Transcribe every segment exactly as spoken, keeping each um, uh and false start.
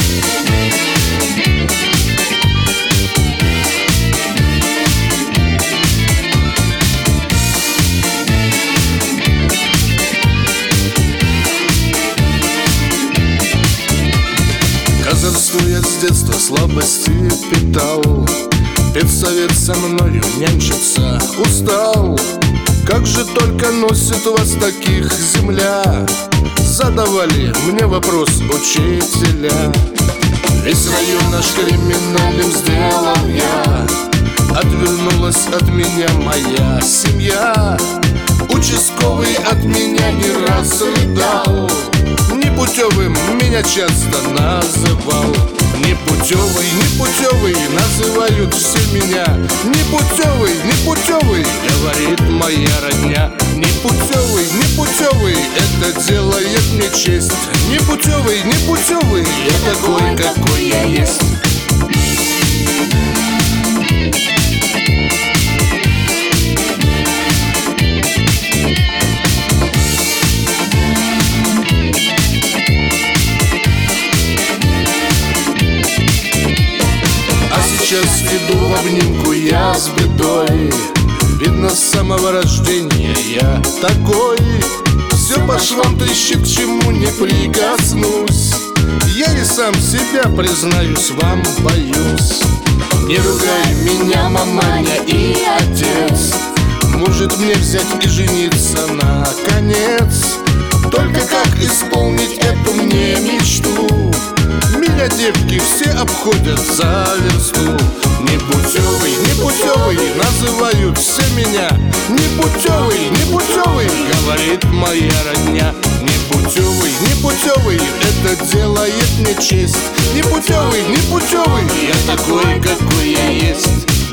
Козырству я с детства слабости питал, педсовет со мною нянчиться устал. Как же только носит вас таких земля? Задавали мне вопрос учителя. Весь район наш криминальным сделал я, отвернулась от меня моя семья. Участковый от меня не раз рыдал, непутевым меня часто называл. Непутевый, непутевый, называют все меня. Непутевый, непутевый, говорит моя родня. Непутевый, непутевый, это делает мне честь. Непутевый, непутевый, я такой, какой я есть. Сейчас иду в обнимку я с бедой, видно, с самого рождения я такой. Все по швам трещит, к чему не прикоснусь. Я и сам себя, признаюсь, вам боюсь. Не ругай меня, маманя и отец, может мне взять и жениться наконец. Только как исполнить эту мне мечту? Меня девки все обходят за версту. Непутевый, непутевый, называют все меня. Непутевый, непутевый, говорит моя родня. Непутевый, непутевый, это делает мне честь. Непутевый, непутевый, я такой, какой я есть.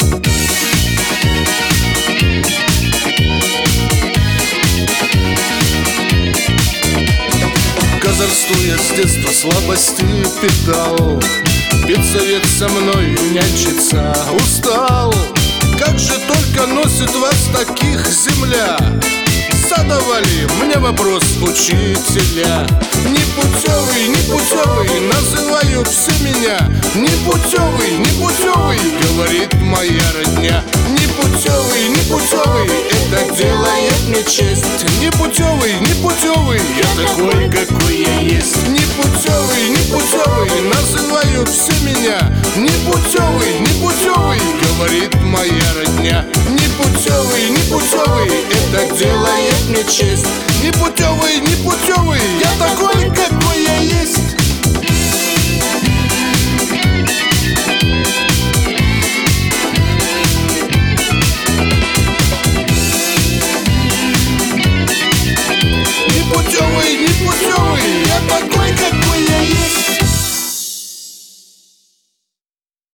Козырству я с детства слабости питал, педсовет со мной нянчиться устал. Как же только носит вас таких земля? Задавали мне вопрос учителя. Непутевый, непутевый, называют все меня. Непутевый, непутевый, говорит моя родня. Непутевый, непутевый, это делает мне честь. Непутевый, непутевый, я такой, какой я есть. Непутевый, непутевый, называют все меня. Непутевый, непутевый, говорит моя родня. Непутевый, непутевый, это делает мне честь. Непутевый, непутевый, я такой.